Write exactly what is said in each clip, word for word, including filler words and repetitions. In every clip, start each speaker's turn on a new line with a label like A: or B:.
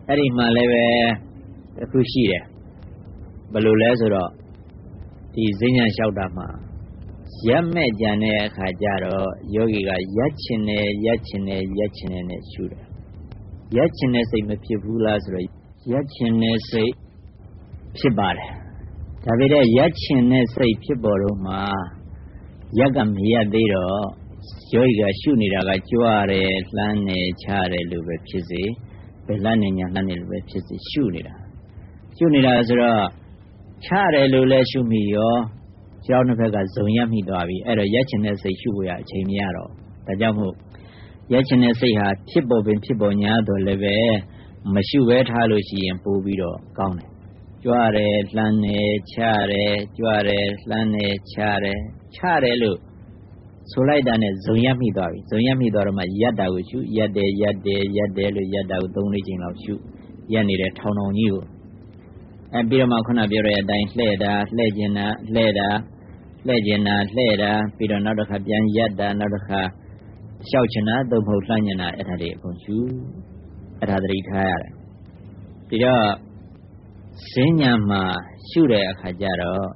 A: Eddie Maleve, the Kushida, Balulezero, the Zinya Shaudama, Yame Jane Hajaro, Yogiga, Yachine, Yachine, Yachine, Shooter. Yachine say Mapipulas, Yachine say Pibar. Davide Yachine say Piboruma, Yagam Yadiro, Yoga Shuniraga, Juare, Lane, Chare, Lube Pizzi, Belani, Yanani, Pizzi, Shunira. Shunira Zera, Chare, Lule Shumio, Jonavega, Zoyami Davi, Ero Yachine say Shuya, Chimiaro, Tajamu. Yachine say her Tibo and Tibo Nyado Leve, Mashuet Halushi and Pubido, Gone. Juare, Lane, Chare, Juare, Lane, Chare, Chare Lu. So like that, Zoyami Davi, Zoyami Dorma Yada with you, Yade, Yade, Yade, Yada, don't reaching out you, Yanni, town on you. And Biramakona Bira, Dine Leda, Legenda, Leda, Legenda, Leda, Peter Nodaka, Yada, Nodaka. Shouchana, the Hotlanyana at a day, Conchu, at a retire. Pira Senyama, Shure Hajaro,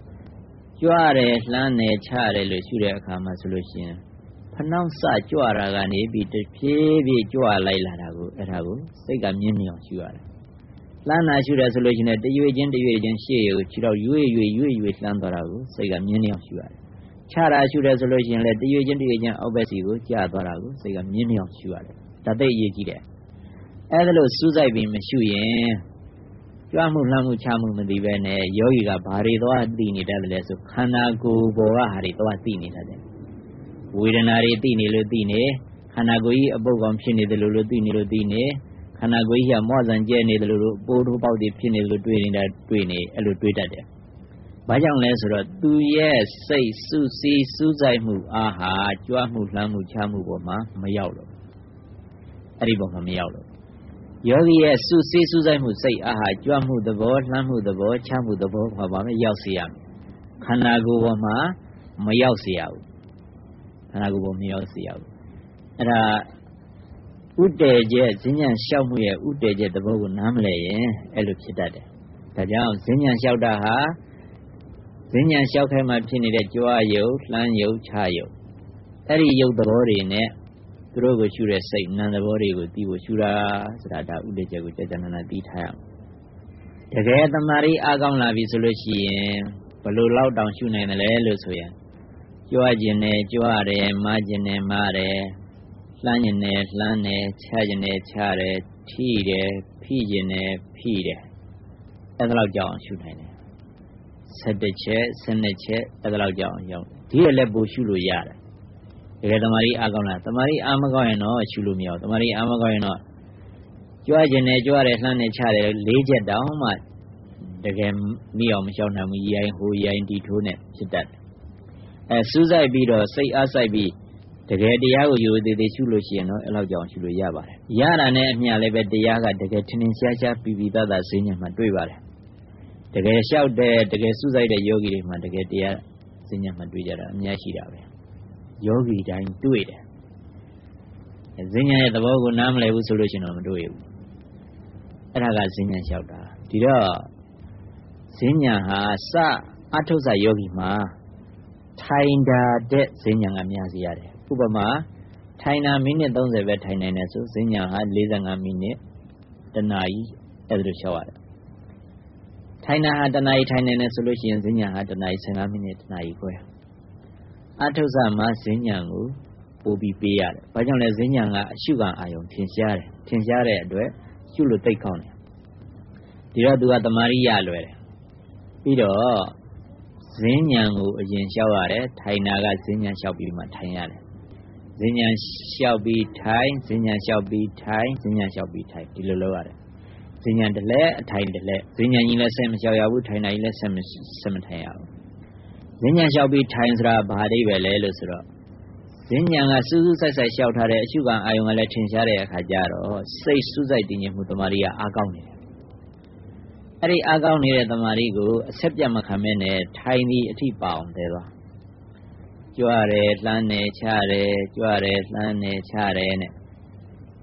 A: Juare, Lane, Chare, Shure Kama solution. Pronounce Juaragani, beat the P. Jua Laila, Etago, Sega Minion, Juara. Lana Shure solution at the Uagent, the Uagent Sheo, Chiro, Ue, with Landorago, Sega Minion, Juara. Chara should resolution let the agent agent obviously Jabarago, say a million sure. That they yet. Adelo Suza beam Shuyen Jamu Lamu Chamu Medivene, Yoga Baridoa Dini Devils of Hanago Boa Haritoa Dini. With an Aretini Ludine, Hanagoi, a bogom Shini the Luludini Ludine, Hanagoi more than Jenny the Lulu, both about the Pini Ludwini that Twini, a Ludwita. Bajang Lesra, two years say Susi Suzaimu, aha, Juamu Lamu Chamu Boma, Mayalo. Ariboma Mayalo. Yogi Susi Suzaimu say, aha, Juamu the board, Lamu the board, Chamu the board, Habama Yausiam. Kanagu Boma, Mayausiao. Kanagu Mayausiao. And a Udeje, Zinyan Shamuya, Udeje the board Namle, Elupidade. Tajam, Zinyan Shaudaha. Zinyan Shaukama Pini de Joayo, Lanyo, Chayo. Eri Yo the body in it. Drogo Shura say none the body would be with Shura, Srada Udeja with Janana detail. The Gata Mari Agam Lavi Solution, Palo loud down Shuna and Lelusoya. Joajine, Joare, Magine, Mare, Lanine, Lane, Chajane, Chare, Tide, Pijine, Pide. As a loud John Shuna. Said the chair, send the chair, as a loud young. Dear Lebu Shulu Yara. The Mari Agona, the Mari Amagoino, Shulumio, the Mari Amagoino. Joajane, Joare, Lane, Chare, Leja down, the game Neom Shonam, Yai, who Yain Tune, said that. As Suza Bido, say as I be, the Gadiago, you did the Shulusiano, allow John Shulu Yaba. Yara Nemia Lebet the Yaga, the Gatinin Shasha, Pivita, the senior Madriva. The guy shout there, the guy Suza the Yogi, the Gatia, Senior Madrida, Nyashida. Yogi dying to it. Zinya the Bogo Namle solution of do it. And I got Zinya shouta. Tira Zinya ha sa Atosa Yogi ma Tainda de Zinya Amiasiade. Ubama Taina minute don't the vet Taina so Zinya had Lizanga minute the Nai as the shower. Taina had a night Taina solutions in your had a nice and a minute Nai. Atosama Zinyangu will be beard. Pajana Zinyanga, sugar iron, Tinshare, Tinshare, Shulu take on. Diradu at the Maria Lue. Pido Zinyangu again shaware, Tainaga Zinyan shall be Matayane. Zinyan shall be time, Zinyan shall be time, Zinyan shall be time, Dilloare. Zinyan the le, time the le, Zinyan in the same Shayabu, Taina in the same cemetery. Zinyan shall be times Rabadi Velusra. Zinyan as Susa shouted at Sugar Ion Latin Share Hajaro, say Susa Mutomaria Agoni. Eri Agoni the Marigo, Sepia Macamene, tiny tea bound there. Juare, Lane, Chare, Juare, Lane, Chare.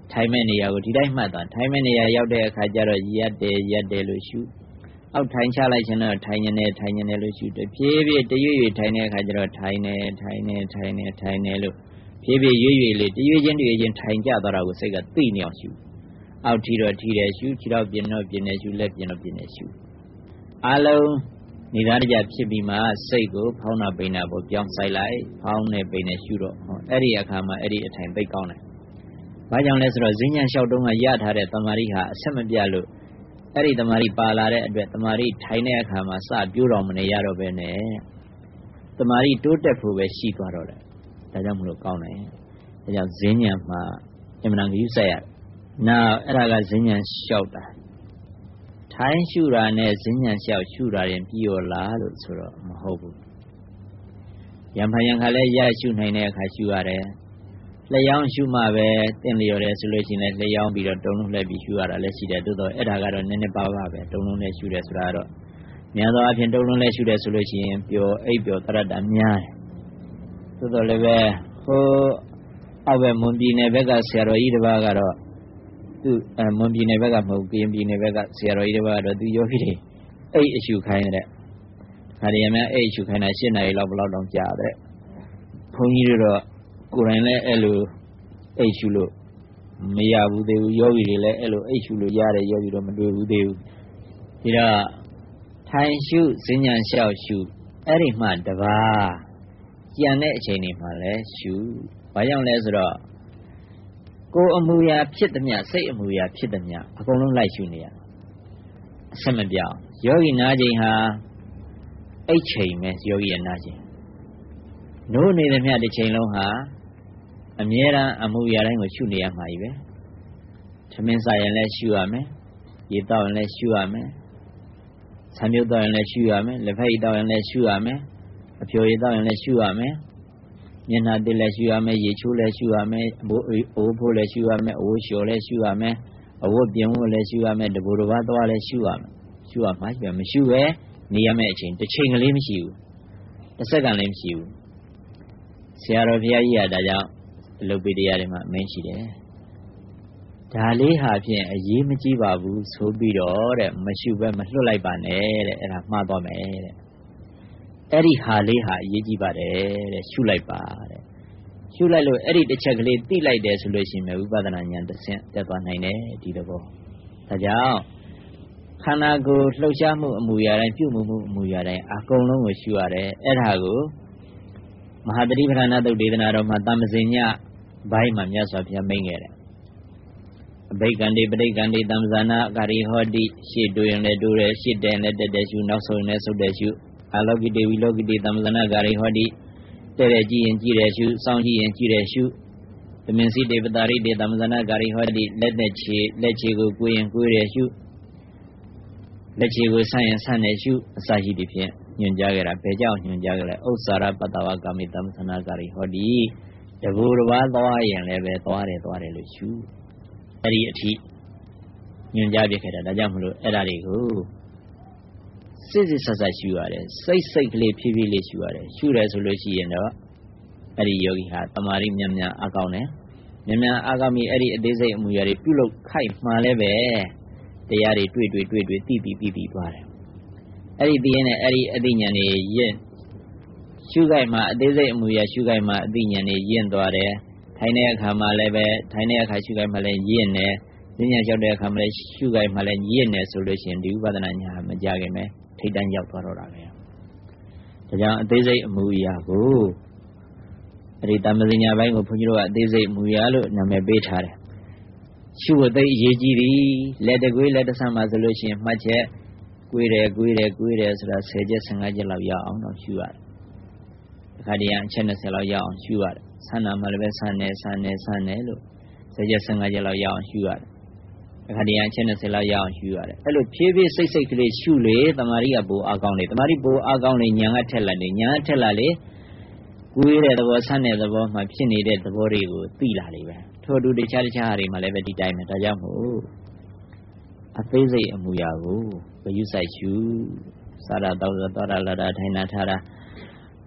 A: ထိုင်မဲ့နေရာကိုဒီတိုင်းမှတ်သွားထိုင်မဲ့နေရာရောက်တဲ့အခါကျတော့ရက်တယ်ရက်တယ်လို့ရှုအောက်ထိုင်ချလိုက်ခြင်းတော့ထိုင်နေတယ်ထိုင်နေတယ်လို့ရှုတဖြည်းဖြည်းတရွေ့ရွေ့ထိုင်တဲ့အခါကျတော့ထိုင်နေထိုင်နေထိုင်နေထိုင်နေလို့ဖြည်းဖြည်းရွေ့ရွေ့လေးတရွေ့ချင်းတရွေ့ချင်းထိုင်ကြသွားတာကိုစိတ်ကသိနေအောင်ရှုအောက်ထီတော့ထီတယ်ရှုခြေတော့ပြင်းတော့ပြင်းတယ်ရှုလက်ပြင်းတော့ပြင်းတယ်ရှုအလုံးနေသားကြဖြစ်ပြီးမှစိတ်ကိုဖောင်းတာပိန်တာပေါ်ပြောင်းဆိုင်လိုက်ဖောင်းနေပိန်နေရှုတော့ဟောအဲ့ဒီအခါမှာအဲ့ဒီအထိုင်သိကောင်းတယ်ဘာကြောင့်လဲဆိုတော့ဈဉ္ညာလျှောက်တုံးကရထားတဲ့တမာရီဟာအဆက်မပြတ်လို့အဲ့ဒီတမာရီပါလာတဲ့အတွက်တမာရီထိုင်တဲ့အခါမှာစပြိုးတော်မနေရတော့ပဲနဲ့တမာရီတိုးတက်ဖို့ပဲရှိသွားတော့တယ်ဒါကြောင့်မလို့ကောင်းတယ်ဒါကြောင့်ဈဉ္ညာမှာအမှန်တန်ယူဆက်ရနောက်အဲ့ဒါကဈဉ္ညာလျှောက်တာထိုင်ရှုတာနဲ့ဈဉ္ညာလျှောက်ရှုတာရင်ပြီးရောလားလို့ဆိုတော့မဟုတ်ဘူးယံဖန်ယံခါလဲရရှုနိုင်တဲ့အခါရှုရတယ်လျှောင်းရှုမှပဲတင့်လျော်တယ်ဆိုလို့ရှိရင်လည်းလျှောင်းပြီးတော့တုံလုံးလှည့်ပြီးရှုရတာလည်းရှိတယ်သို့တော့အဲ့ဒါကတော့နည်းနည်းပါးပါပဲတုံလုံးနဲ့ရှုတယ်ဆိုတာတော့များသောအားဖြင့်တုံလုံးနဲ့ရှုတယ်ဆိုလို့ရှိရင်ပျော်အိပ်ပျော်တရတ္တများတယ်သို့တော့လည်းပဲဟိုအောက်ဘက်မွန်ပြည်နယ်ဘက်ကဆရာတော်ကြီးတစ်ပါးကတော့သူအမွန်ပြည်နယ်ဘက်ကမဟုတ်ကရင်ပြည်နယ်ဘက်ကဆရာတော်ကြီးတစ်ပါးကတော့သူယောဂီတွေအိပ်အရှုခိုင်းတဲ့ခါရရများအိပ်အရှုခိုင်းတာ၈နာရီလောက်ဘလောက်တောင်ကြာတဲ့ဘုန်းကြီးတို့တော့ကိုယ်တိုင်လည်းအဲ့လိုအိတ်ရှုလို့မရဘူးသေးဘူးယောဂီတွေလည်းအဲ့လိုအိတ်ရှုလို့ရတယ်ယောဂီတော့မတွေ့ဘူးသေးဘူးဒီတော့ထိုင်ရှုဈဉ္ညာလျှောက်ရှုအဲ့ဒီမှတပါးကြံတဲ့အချိန်တွေမှာလည်းရှုဘာကြောင့်လဲဆိုတော့ကိုယ်အမူအရာဖြစ်သည်မြစိတ်အမူအရာဖြစ်သည်မြအကုန်လုံးလိုက်ရှုနေရအဆက်မပြောင်းယောဂီနာချိန်ဟာအိတ်ချိန်ပဲယောဂီရဲ့နာချိန်နိုးနေသည်မြတစ်ချိန်လုံးဟာအမြဲတမ်းအမှုရာတိုင်းကိုရှုနေရမှာကြီးပဲသမင်းစားရင်လည်းရှုရမယ်ရေတောက်ရင်လည်းရှုရမယ်ဆံမြုပ်တောက်ရင်လည်းရှုရမယ်လက်ဖက်ရည်တောက်ရင်လည်းရှုရမယ်အဖျော်ရည်တောက်ရင်လည်းရှုရမယ်မျက်နှာတစ်လည်းရှုရမယ်ရေချိုးလည်းရှုရမယ်အဘိုးအိုးဖိုးလည်းရှုရမယ်အဝတ်လျှော်လည်းရှုရမယ်အဝတ်ပြင်ဝတ်လည်းရှုရမယ်တဘူတစ်ပါးသွားလည်းရှုရမယ်ရှုရမှာရှုရမရှုပဲနေရမယ့်အချိန်တစ်ချိန်ကလေးမရှိဘူးတစ်စက္ကန့်လေးမရှိဘူးဆရာတော်ဘုရားကြီးကဒါကြောင့်အလုပ်ပေးတရားတွေမှာအမင်းရှိတယ်ဒါလေးဟာဖြင့်အရေးမကြီးပါဘူးဆိုပြီးတော့တဲ့မရှုပဲမလွတ်လိုက်ပါနဲ့တဲ့အဲ့ဒါမှားသွားမယ်တဲ့အဲ့ဒီဟာလေးဟာအရေးကြီးပါတယ်တဲ့ရှုလိုက်ပါတဲ့ရှုလိုက်လို့အဲ့ဒီတစ်ချက်ကလေးသိလိုက်တယ်ဆိုလို့ရှိရင်ဝိပဿနာဉာဏ်တစ်ဆင့်တက်သွားနိုင်တယ်ဒီသဘောဒါကြောင့်ခန္ဓာကိုယ်လှုပ်ရှားမှုအမူအရာတိုင်းပြုမှုမှုအမူအရာတိုင်းအကုန်လုံးကိုရှုရတယ်အဲ့ဒါကိုမဟာတတိပဌာနာသုတ်ဒေသနာတော်မှာတမ္ပဇင်ညဘိုင်းမှာမြတ်စွာဘုရားမိန့်ခဲ့တယ်အဘိက္ခန္တိပဋိက္ခန္တိတမ္ပဇာနာကာရိဟောတိရှေ့တိုးရင်လည်းတိုးတယ်ရှေ့တန်လည်းတက်တယ်ရှုနောက်ဆုံးရင်လည်းဆုတ်တယ်ရှုအာလောကိတေဝိလောကိတေတမ္ပဇာနာကာရိဟောတိတဲ့တဲ့ကြည့်ရင်ကြည့်တယ်ရှုစောင့်ကြည့်ရင်ကြည့်တယ်ရှုသမင်စီတေပတာရိတေတမ္ပဇာနာကာရိဟောတိလက်နဲ့ခြေလက်ခြေကိုကိုယ်ရင်ကိုယ်တယ်ရှုလက်ခြေကိုဆန့်ရင်ဆန့်တယ်ရှုအစာရှိသည်ဖြင့်ညွှန်ကြားခဲ့တာဘယ်ကြောင့်ညွှန်ကြားခဲ့လဲဥစ္စာရပတ္တဝကာမိတမ္ပဇာနာကာရိဟောတိတဘူတစ်ပါးသွားရင်လည်းပဲသွားတယ်သွားတယ်လို့ရှုအဲ့ဒီအထိညွှန်ကြားပြခဲ့တာဒါကြောင့်မလို့အဲ့ဒါတွေကိုစစ်စစ်ဆက်ဆက်ရှုရတယ်စိတ်စိတ်ကလေးဖြည်းဖြည်းလေးရှုရတယ်ရှုတယ်ဆိုလို့ရှိရင်တော့အဲ့ဒီယောဂီဟာတမာရီမြန်မြန်အကောင်းတယ်မြန်မြန်အကောင်းပြီအဲ့ဒီအသေးစိတ်အမူအရာတွေပြုလုပ်ခိုက်မှလည်းပဲတရားတွေတွေ့တွေ့တွေ့တွေ့သိသိသိသိသွားတယ်အဲ့ဒီသိရင်လည်းအဲ့ဒီအသိဉာဏ်တွေရင့်ရှုခိုက်မှအသေးစိတ်အမူအရာရှုခိုက်မှအသိဉာဏ်တွေရင့်သွားတယ်ထိုင်တဲ့အခါမှာလည်းပဲထိုင်တဲ့အခါရှုခိုက်မှလည်းရင့်တယ်ဉာဏ်လျှောက်တဲ့အခါမှာလည်းရှုခိုက်မှလည်းရင့်တယ်ဆိုလို့ရှိရင်ဒီဥပဒနာညာမကြခင်ပဲထိတ်တန့်ရောက်သွားတော့တာပဲဒါကြောင့်အသေးစိတ်အမူအရာကိုအဲ့ဒီတမ္ပဇညာဘိုင်းကိုဘုန်းကြီးတို့ကအသေးစိတ်အမူအရာလို့နာမည်ပေးထားတယ်ရှုဖို့သိအရေးကြီးသည်လက်တကွေးလက်တဆမ်းမှာဆိုလို့ရှိရင်မှတ်ချက်ကွေးတယ်ကွေးတယ်ကွေးတယ်ဆိုတာဆယ်ချက်ဆယ့်ငါးချက်လောက်ရအောင်တော့ရှုရတယ်ဒီခါတည်းအချက်၂၀လောက်ရအောင်ရှုရတယ်ဆန်းနာမှလည်းပဲဆန်းနေဆန်းနေဆန်းနေလို့ဆယ်ချက်ဆယ့်ငါးချက်လောက်ရအောင်ရှုရတယ်ဒီခါတည်းအချက်၂၀လောက်ရအောင်ရှုရတယ်အဲ့လိုဖြည်းဖြည်းစိတ်စိတ်ကလေးရှုလေတမာရီကပိုအားကောင်းလေတမာရီပိုအားကောင်းလေညာကထက်လာလေညာကထက်လာလေကွေးတဲ့သဘောဆန်းတဲ့သဘောမှာဖြစ်နေတဲ့သဘောတွေကိုသိလာလေပဲထို့တူတခြားတခြားဟာတွေမှာလည်းပဲဒီတိုင်းပဲဒါကြောင့်မို့အသေးစိတ်အမူအရာကိုဂရုစိုက်ရှုစားတာတောက်တာတောက်တာလာတာထိုင်တာထားတာအ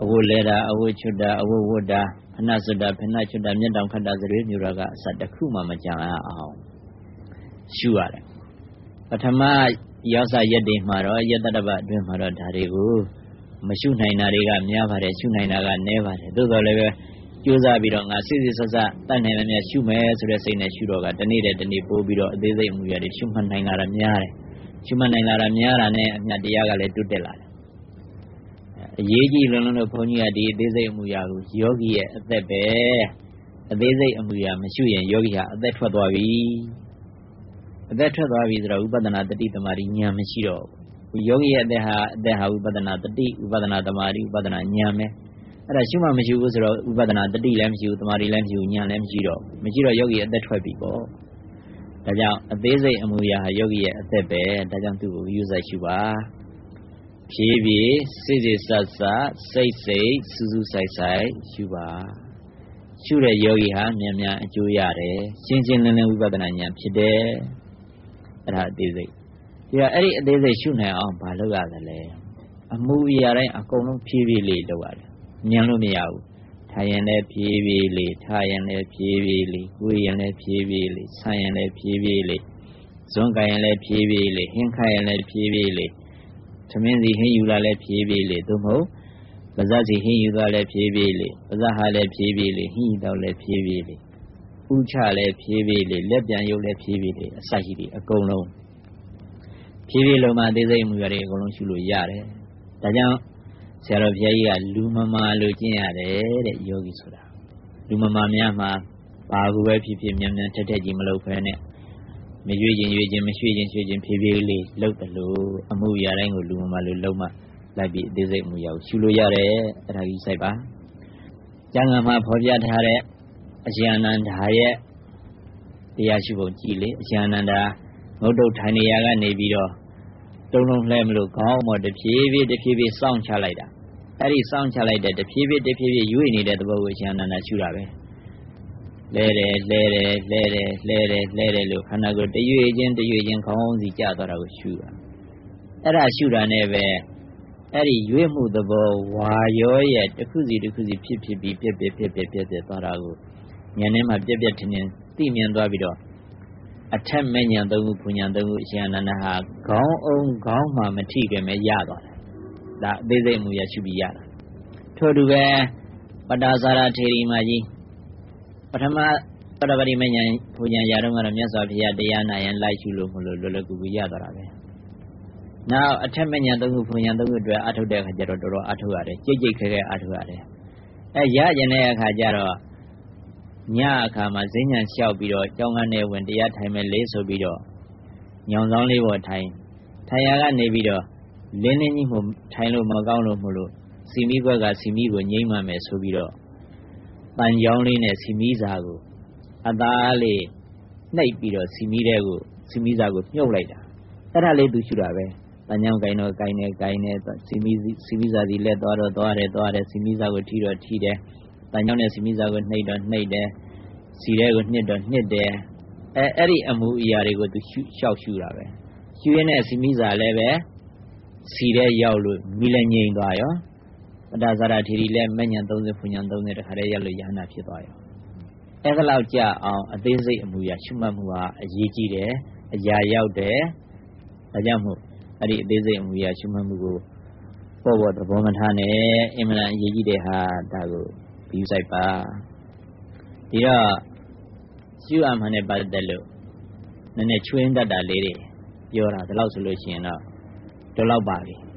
A: အဝတ်လဲတာအဝတ်ချွတ်တာအဝတ်ဝတ်တာဖဏစွတ်တာဖဏချွတ်တာမျက်တောင်ခတ်တာသရွေးမျိုးတော်ကအစတစ်ခုမှမကြံအောင်ရှုရတယ်ပထမရောက်စားရက်တွေမှာတော့ယတတပအတွင်းမှာတော့ဒါတွေကိုမရှုနိုင်တာတွေကများပါတယ်ရှုနိုင်တာကနည်းပါတယ်သို့တော်လည်းပဲကြိုးစားပြီးတော့ငါစစ်စစ်ဆက်ဆက်တတ်နိုင်တယ်များရှုမယ်ဆိုတဲ့စိတ်နဲ့ရှုတော့ကတနေ့တည်းတနေ့ပို့ပြီးတော့အသေးစိတ်အမှုရတွေရှုမှတ်နိုင်လာတာများတယ်ရှုမှတ်နိုင်လာတာများတာနဲ့အမြတ်တရားကလည်းတွတ်တက်လာတယ်အရေးကြီးလုံးလုံးလို့ဘုန်းကြီးကဒီအသေးစိတ်အမှုရကိုယောဂီရဲ့အသက်ပဲအသေးစိတ်အမှုရမရှုရင်ယောဂီဟာအသက်ထွက်သွားပြီအသက်ထွက်သွားပြီဆိုတော့ဥပဒနာတတိတမာတိဉာဏ်မရှိတော့ဘူးယောဂီရဲ့အသက်ဟာအသက်ဟာဥပဒနာတတိဥပဒနာတမာတိဥပဒနာဉာဏ်ပဲအဲ့ဒါရှုမှမရှိဘူးဆိုတော့ဥပဒနာတတိလည်းမရှိဘူးတမာတိလည်းမရှိဘူးဉာဏ်လည်းမရှိတော့မရှိတော့ယောဂီအသက်ထွက်ပြီပေါ့ဒါကြောင့်အသေးစိတ်အမှုရာဟာယောဂီရဲ့အသက်ပဲဒါကြောင့်သူ့ကိုယူဆိုင်ရှုပါဖြည်းဖြည်းစိတ်စိတ်ဆဆစိတ်စိတ်စူးစူးဆိုင်ဆိုင်ရှုပါရှုတဲ့ယောဂီဟာမြန်မြန်အကျိုးရတယ်ရှင်းရှင်းလင်းလင်းဝိပဿနာဉာဏ်ဖြစ်တယ်အဲ့ဒါအသေးစိတ်ဒီကအဲ့ဒီအသေးစိတ်ရှုနိုင်အောင်ဘာလုပ်ရသလဲအမှုအရာတိုင်းအကုန်လုံးဖြည်းဖြည်းလေးလုပ်ရတယ်ဉာဏ်လို့မရဘူးထိုင်ရင်လည်းဖြည်းဖြည်းလေးထားရင်လည်းဖြည်းဖြည်းလေးကိုယ်ရင်လည်းဖြည်းဖြည်းလေးဆန့်ရင်လည်းဖြည်းဖြည်းလေးဇွန်းကန်ရင်လည်းဖြည်းဖြည်းလေးဟင်းခိုင်ရင်လည်းဖြည်းဖြည်းလေးသမင်းစီဟင်းယူလာလည်းဖြည်းဖြည်းလေးသို့မဟုတ်ပါးစပ်စီဟင်းယူသွားလည်းဖြည်းဖြည်းလေးပါးစပ်ဟာလည်းဖြည်းဖြည်းလေးဟင်းယူတော့လည်းဖြည်းဖြည်းလေးဥချလည်းဖြည်းဖြည်းလေးလက်ပြန်ရုပ်လည်းဖြည်းဖြည်းလေးအစရှိတယ်အကုန်လုံးဖြည်းဖြည်းလုံးမှသေးစိတ်မှုရတဲ့အကုန်လုံးရှုလို့ရတယ်ဒါကြောင့်ဆရာတော်ဘုရားကြီးကလူမမာလို့ကျင့်ရတယ်တဲ့ယောဂီဆိုတာလူမမာများမှာဘာကူပဲဖြစ်ဖြစ်မြန်မြန်ထက်ထက်ကြီးမလုပ်ဖဲနဲ့မရွေ့ခြင်းရွေ့ခြင်းမရွှေ့ခြင်းရွှေ့ခြင်းဖြည်းဖြည်းလေးလုပ်တယ်လို့အမှုရာတိုင်းကိုလူမမာလို့လုံးမလိုက်ပြီးအသေးစိတ်မှုရအောင်ရှုလို့ရတယ်အဲ့ဒါကြီးစိုက်ပါကျမ်းဂန်မှာဖော်ပြထားတဲ့အရှင်အနန္ဒာရဲ့တရားရှုပုံကြည့်လေအရှင်အနန္ဒာငုတ်တုတ်ထိုင်နေရာကနေပြီးတော့တုံးလုံးလှဲမလို့ခေါင်းပေါ်တဖြည်းဖြည်းတဖြည်းဖြည်းစောင့်ချလိုက်တာအဲ့ဒီစောင့်ချလိုက်တဲ့တဖြည်းဖြည်းတဖြည်းဖြည်းရွေ့နေတဲ့သဘောကိုအရှင်အနန္ဒာရှုတာပဲလဲတယ်လဲတယ်လဲတယ်လဲတယ်လဲတယ်လို့ခန္ဓာကိုယ်တရွေ့ချင်းတရွေ့ချင်းခေါင်းစီကျသွားတာကိုရှုတာအဲ့ဒါရှုတာနဲ့ပဲအဲ့ဒီရွေ့မှုသဘောဝါရောရဲ့တစ်ခုစီတစ်ခုစီဖြစ်ဖြစ်ပြီးပြက်ပြက်ပြက်ပြက်ပြက်ပြက်သွားတာကိုဉာဏ်ထဲမှာပြက်ပြက်ထင်ထင်သိမြင်သွားပြီးတော့အထက်မဲ့ဉာဏ်သုံးခုပူဉာဏ်သုံးခုအရှင်အနန္ဒာဟာခေါင်းအောင်ခေါင်းမှမထိခင်ပဲရသွားတယ်ဒါအသေးစိတ်မှုရရှုပြီးရတာထို့တူပဲပတ္တာဇာရထေရီမကြီးပထမပတ္တပတိမဉဏ်ပူဉဏ်ရတော့ကတော့မြတ်စွာဘုရားတရားနာရင်လိုက်ရှုလို့မလို့လွယ်လွယ်ကူကူရသွားတာပဲနောက်အထက်မဉဏ်သုံးခုပူဉဏ်သုံးခုအတွက်အထုတ်တဲ့အခါကျတော့တော်တော်အထုတ်ရတယ်ကြိတ်ကြိတ်ခဲခဲအထုတ်ရတယ်အဲရကျင်တဲ့အခါကျတော့ညအခါမှာဈဉ္ဉံလျှောက်ပြီးတော့ကျောင်းကနေဝင်တရားထိုင်မဲ့လေးဆိုပြီးတော့ညောင်ဆောင်လေးပေါ်ထိုင်ထိုင်ရကနေပြီးတော့လင်းလင်းကြီးမှထိုင်လို့မကောင်းလို့မလို့စီမီဘက်ကစီမီကိုငိမ့်မှမယ်ဆိုပြီးတော့ပန်ကြောင်းလေးနဲ့စီမီစာကိုအသားလေးနှိပ်ပြီးတော့စီမီတဲ့ကိုစီမီစာကိုမြုပ်လိုက်တာအဲ့ဒါလေးသူရှုတာပဲပန်ကြောင်းကိုင်းတော့ကိုင်းနေကိုင်းနေစီမီစီမီစာစီလက်သွားတော့သွားတယ်သွားတယ်စီမီစာကိုထိတော့ထိတယ်ပန်ကြောင်းနဲ့စီမီစာကိုနှိပ်တော့နှိပ်တယ်စီတဲ့ကိုနှစ်တော့နှစ်တယ်အဲအဲ့ဒီအမှုအရာတွေကိုသူရှုလျှောက်ရှုတာပဲရှုရင်းနဲ့စီမီစာလည်းပဲစီတဲ့ရောက်လို့မိလည်းငြိမ်သွားရောပတ္တဇာရထေရီလည်းမဉ္ဇဉ်သုံးဆယ်ဖူဉ္ဇဉ်သုံးဆယ်တခါတည်းရောက်လို့ယဟနာဖြစ်သွားရောအဲ့ဒါလောက်ကြအောင်အသေးစိတ်အမှုရာရှုမှတ်မှုဟာအရေးကြီးတယ်အရာရောက်တယ်ဒါကြောင့်မို့အဲ့ဒီအသေးစိတ်အမှုရာရှုမှတ်မှုကိုပေါ်ပေါ်သဘောမထားနဲ့အင်မတန်အရေးကြီးတဲ့ဟာဒါကိုဘီယူဆိုင်ပါဒီတော့ရှုအမှန်နဲ့ပတ်သက်လို့နည်းနည်းချွင်းတတ်တာလေးတွေပြောတာဒါလောက်ဆိုလို့ရှိရင်တော့ဒီလောက်ပါပြီ